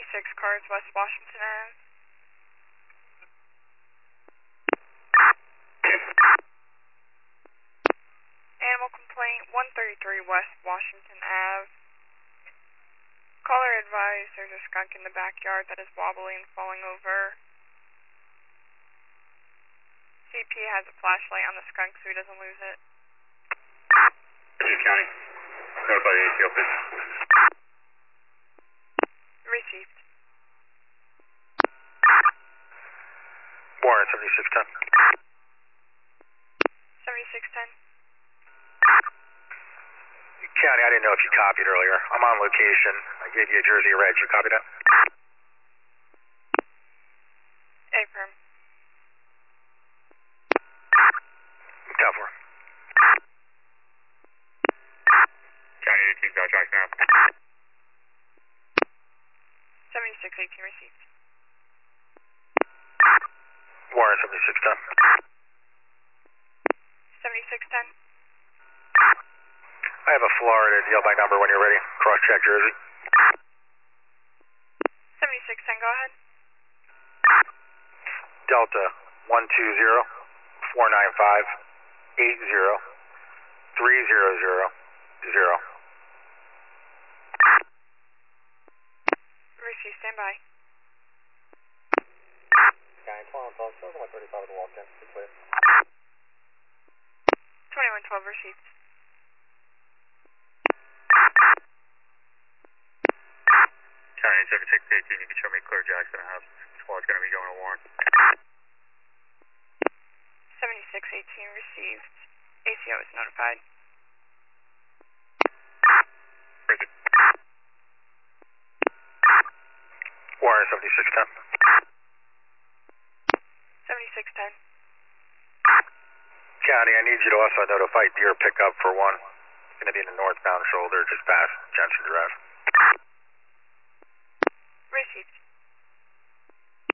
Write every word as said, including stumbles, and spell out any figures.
six cars West Washington Ave. Animal complaint one thirty-three West Washington Ave. Caller advised there's a skunk in the backyard that is wobbly and falling over. C P has a flashlight on the skunk so he doesn't lose it. County. Notify the A C L, please. Received. Warren, seventy-six ten. seventy-six ten. County, I didn't know if you copied earlier. I'm on location. I gave you a jersey red. You copied that? Affirm. ten four. County eighteen, got track now. seventy-six eighteen received. Warren, seventy-six ten. seventy-six ten. I have a Florida deal by number when you're ready. Cross-check jersey. seventy-six ten, go ahead. Delta one two zero four nine five eight zero three zero zero zero. Receive, stand by. County twelve, one thirty-five in the walk in. Clear. twenty-one twelve received. County seventy-six eighteen, you can show me clear Jackson House. Squad's going to be going to Warren. seventy-six eighteen received. A C O is notified. Warren, seventy-six ten. seventy-six ten. County, I need you to also notify Deer pickup for one. It's going to be in the northbound shoulder, just past Jensen Drive.